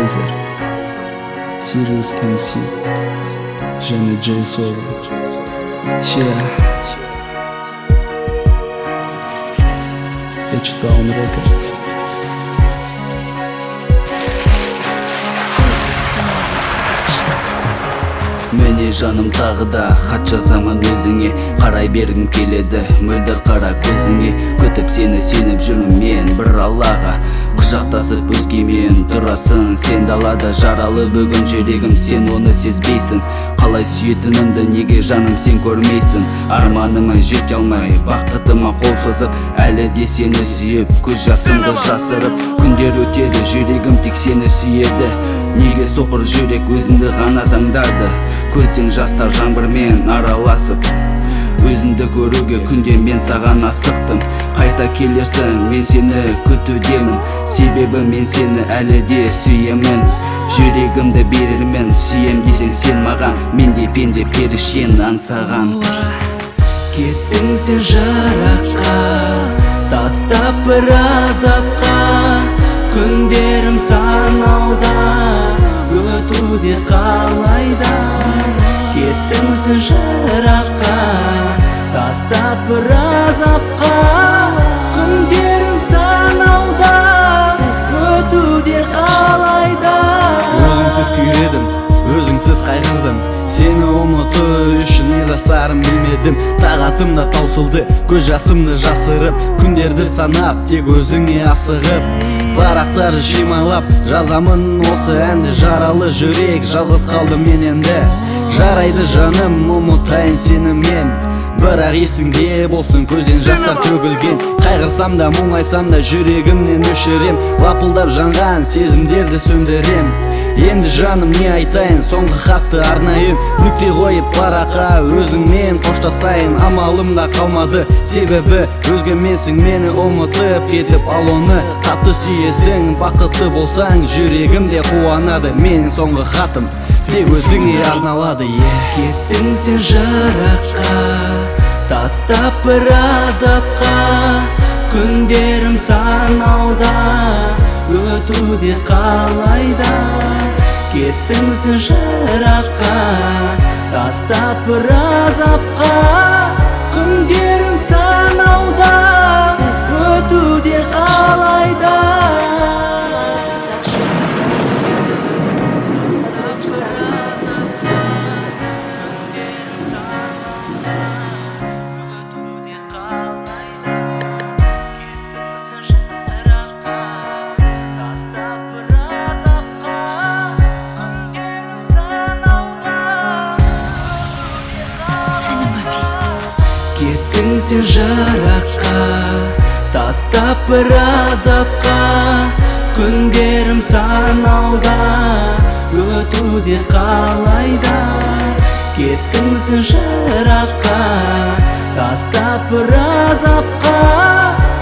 Kaiser, Sirius MC және J Solo. H-Town Records. Міне жаным тағы да хат жазамын өзіңе, қарай бергім келеді мөлдір қара көзіңе. Күтіп сені сеніп жүрмін мен бір Аллаға, құшақтасып өзгемен тұрасың сен далада. Жаралы бүгін жүрегім, сен оны сезбейсің. Қалай сүйетінімді неге жаным сен көрмейсің? Арманыма жете алмай бақытыма қол созып, әлі де сені сүйіп көз жасымды жасырып. Күндер өтеді, жүрегім тек сені сүйеді. Неге соқыр жүрек өзіңді ғана таңдады? Көзің жастар жаңбырмен араласып, өзіңді көруге күнде мен саған асықтым. Қайта келерсің, мен сені күтудемін, себебі мен сені әлі де сүйемін. Жүрегімді берермен, сүйем десең сен маған, мен де пенде перішен аңсаған. Кеттің сен жыраққа, тастап бір азапқа. Күндерім санауда, өтуде қалайда. Кеттің сен жыраққа, тастап бір азапқа. Күндерім санауда, өтуде қалайда. Өзіңсіз күйредім, өзіңсіз қайғырдым, сені ұмыту үшін не жасарым білмедім. Тағатымда таусылды, көз жасымды жасырып, күндерді санап, тек өзіңе асығып. Парақтары жималап, жазамын осы әнді. Жаралы жүрек, жалғыз қалды мен енді. Жарайды жаным, ұмытайын сені мен, бірақ есіңде болсын көзден жастар төгілген. Қайғырсам да, мұңайсам да, жүрегімнен өшірем. Лапылдап жанған сезімдерді сөндірем. Енді жаным не айтайын, соңғы хатты арнайын. Нүкте қойып параққа өзіңмен қоштасайын. Амалымда қалмады, себебі өзгеменсің. Мені ұмытып кетіп ал оны қатты сүйесің. Бақытты болсаң жүрегімде қуанады. Менің соңғы хатым тек өзіңе арналады. Кеттің сен жыраққа, тастап бір азапқа. Күндерім санауда, өтуде қалайда. Кеттің сен жыраққа, тастап бір азапқа. Күндерім санауда, өтуде қалайда. Кеттің сен жыраққа, тастап бір азапқа. Күндерім санауда, өтуде қалайда. Кеттің сен жыраққа, тастап бір азапқа.